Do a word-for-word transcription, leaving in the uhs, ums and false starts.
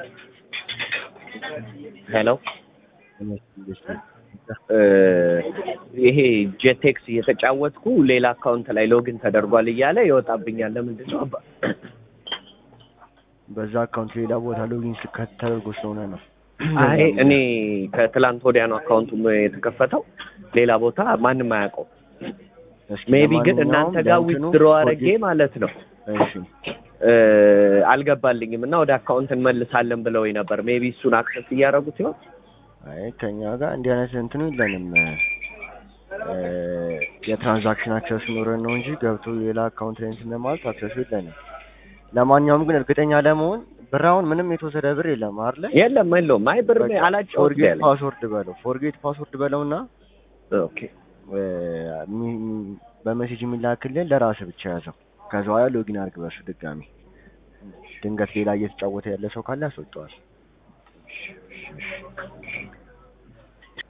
ሄሎ ይሄ ጄቴክስ እየተጫወትኩ ሌላ አካውንት ላይ ሎጊን ተደርጓል እያለ ይወጣብኛል። ለምንድን ነው አባ? በዛ አካውንት ሌላ ቦታ ሎጊን ተደርጎ ስለሆነ ነው። አይ እኔ ከትላንት ወዲያ ነው አካውንቱ የተከፈተው። ሌላ ቦታ ማንም አያውቀው። ሜቢ ግን እናንተ ጋር ዊዝድሮ አድርጌ ማለት ነው። እሺ አልገባልኝም እና ወደ አካውንት እንመልሳለን ብለው ነበር። ሜቢ እሱን አክሰስ እያደረጉት ይሆን? አይ ከኛ ጋር እንዲህ አይነት እንትኑ የለንም። የትራንዛክሽን አክሰስ ኖረን ነው እንጂ ገብቶ ሌላ አካውንት ላይ እንትን ማለት አክሰስ የለንም። ለማንኛውም ግን እርግጠኛ ለመሆን ብራውን ምንም የተወሰደ ብር የለም አይደል? የለም የለውም። አይ ብር አላጫውት ፎርጌት ፓስወርድ በለው ፎርጌት ፓስወርድ በለውና ኦኬ በሜሴጅ የሚላክልን ለራስህ ብቻ ያዘው። ከዛ በኋላ ሎጊን አድርግ በሱ ድጋሚ። ድንገት ሌላ እየተጫወተ ያለ ሰው ካለ ያስወጣዋል።